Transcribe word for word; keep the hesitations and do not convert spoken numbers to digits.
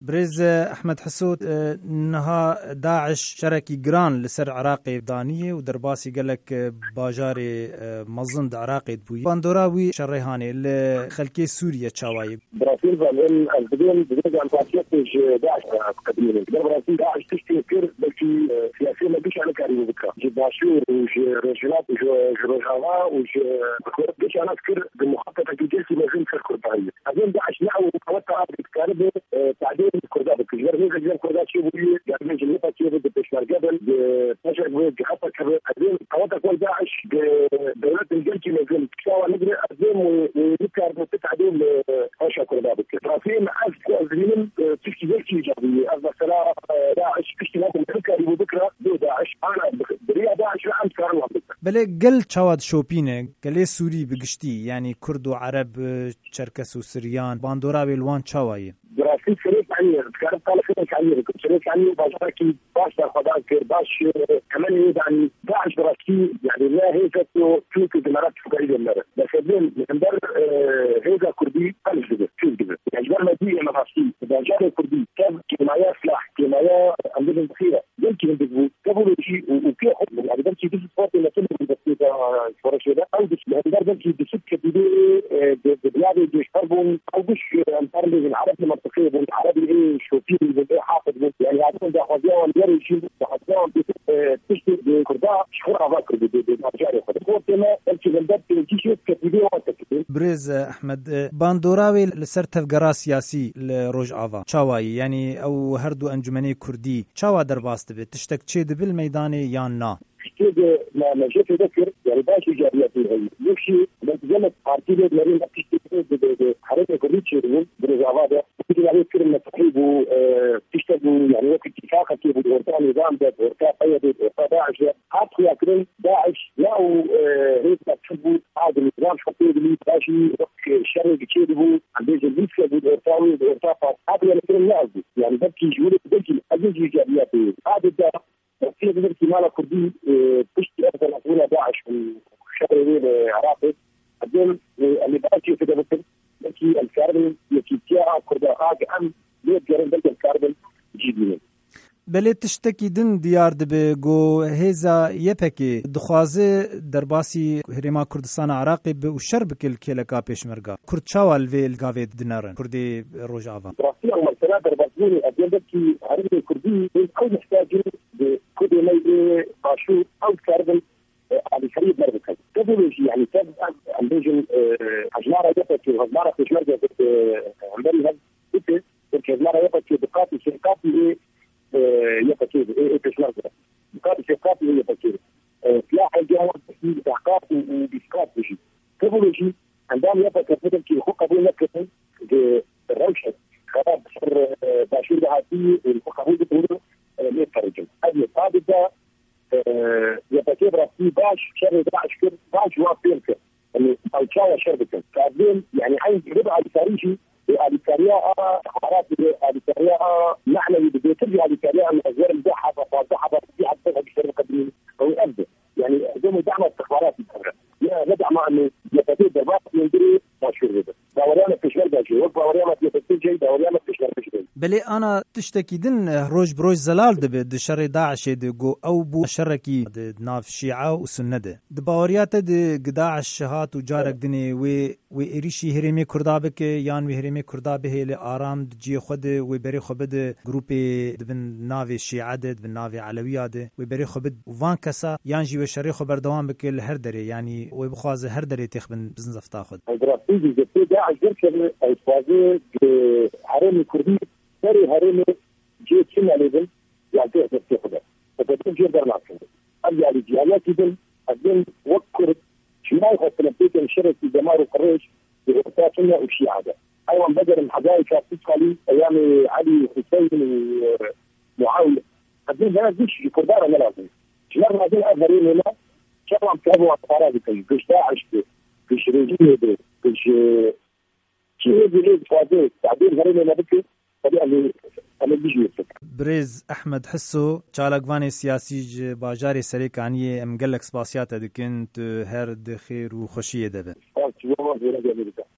بريز أحمد حسو نها داعش شركي جران لسر عراقي دانية ودرباسي قالك باجاري مظند عراقي بوي باندوراوي شريهاني لخلكي سوريا تشاواي برازيل فالين البدين بدين عن فاتيتش داعش قديما برازيل داعش تشتي كير بلكي سياسيا ما بيش على كاريو بكرة جي باشور وج رجلات وج رجالا وج بيش على كير بمخططة جيسي لازم في الكردائية هذين داعش نعو وقوتها بتكاربه تعديل الكرداء بكجر هيك جل الكرداء شو بيجي يعني جنبها كيف بتشمر قبل بتشر بيجي حتى كذا هذين قوتها كل داعش دولات الجيش لازم تساوي نقدر هذين ونذكر بتعديل هاشا كرداء بكجر رافين عز زميل تشكي زي إيجابية أصلا سلا داعش تشكي لكم نذكر بكرة دو داعش أنا بريا داعش عم كارنا بكرة بله قل شواد شوبينه قل سوري بقشتي يعني كرد وعرب تشركس وسريان باندورا بالوان شوايه دراسي شريك عني كان طالع شريك عني شريك عني باش باش خدان كير باش كمان يعني داعش دراسي يعني لا هيك تو في دمارات قريبه مره بس بين نمبر هيك كردي خالص كده كيف كده يعني جبر مدي مفاسي باجار كردي كان كيمايا سلاح كيمايا عندنا بخيره يمكن بيجوا قبل شيء وكي حب يعني بمشي في سبورت لكن بس فرش ده او بس ده بمشي بسكه كده بلاد الجيش حربهم او مش امثال العرب المنطقيه بالعربي ايه شوفين بالايه حافظ يعني عندهم ده خديان ولا شيء خديان تشتي كرداء شهور افكر بالمجال هو كما بمشي بلاد الجيش كتبيه وتكتب بريز احمد باندوراوي لسرتف قرار سياسي لروج افا شاواي يعني او هردو انجمني كردي شاوا درباست تشتك تشيد بالميدان يانا كده ما ما جيت اذكر يعني باش ايجابيات هي يمشي بنتجمع بارتي لرين تشتغل حركه كوريتشي برزافادا تيجي عليه كلمه تقريب تشتغل يعني وقت اتفاق كيف الورطان نظام ده ورطان قيد داعش حاط يا كريم داعش لا هيك تشبه هذا النظام خطير اللي باشي الشر كيدبو عندي جليس بالورطان الورطان هذا الكلام لازم يعني بدي يقول بدي اجي ايجابيات هذا ده في غير كمال كردي تشتي أفضل أقول داعش وشغل العراقي الدول اللي باقي في دولة لكي الكاربل يكي تيا كردا آج أم ليه جرين بلد الكاربل جديد بله تشتكي دن ديار دبه گو هزا يپکی دخوازه درباسی هرما کردستان عراقی به وشر بکل کلکا پیشمرگا کرد چاوال ویل گاوید دنارن کردی روج آوا دراسي او مثلا درباسوني ادين كي عربي كردي او محتاجين كود مي باشو او كاربل على خريب مربكه قبل يعني كان عندهم اجمار يبقى وزاره پیشمرگا عندهم هذا كذا يبقى بقاطي شركات يبقى كده ايه پیشمرگا بقاطي شركات يبقى كده سلاح الجو تحقيق وبسكات بشي قبل شيء عندهم يبقى كده كي قبل لك الروشه خراب صار باشور دهاتي الفقهاء بيقولوا ليه ترجم هذه القاعده يبقى كده راسي باش شر داعش كده باش واقفين كده يعني او تشاو شربكه قاعدين يعني عايز ربع التاريخي الكاريا حارات الكاريا معنوي بترجع الكاريا من غير الزحف فالزحف في حتى بشر قديم او ابدا يعني دون دعم استخبارات يا ندع مع انه يبقى دربات يندري مشهور هذا دوريانا پیشمرگا شو دوريانا تيجي دوريانا پیشمرگا شو بله انا تشتكي دن روج بروج زلال دبه د شر داعش دغو او بو شركي د ناف شيعه وسنه ده د باوريات د داعش شهات وجارك دني و و اريشي هرمي كردابك يان و هرمي كردابه ل ارام جي خد و بري خبد جروب د ناف شيعه د ناف علويه د و بري خبد وان كسا يان جي و شري خبر دوام بك هر دري يعني و بخواز هر دري تخبن بزنف تاخذ دراسي دي داعش دركه اي فازي حرم كردي سري هرمي جيت سنة ليبل يعني تقدر تاخذها فتقدر تقدر ناكل ارجع لجهات يبل الدين وكر شمال خط لبيت الشرك في جمال وقريش بغطاء سنة والشيعة ده ايضا بدر الحدائق تدخلي ايام علي حسين ومعاوية الدين ده مش كردار ولا لازم شمال ما دين اظهرين هنا شرم كابوا اطفال كي كش داعش كش رجيم ده كش شيء اللي فاضي تعبير غريب ما بك بريز احمد حسو چالکوانی سیاسی باجاری سریکانی ام گلک سپاسیات دکن تو هر دخیر و خوشیه دبه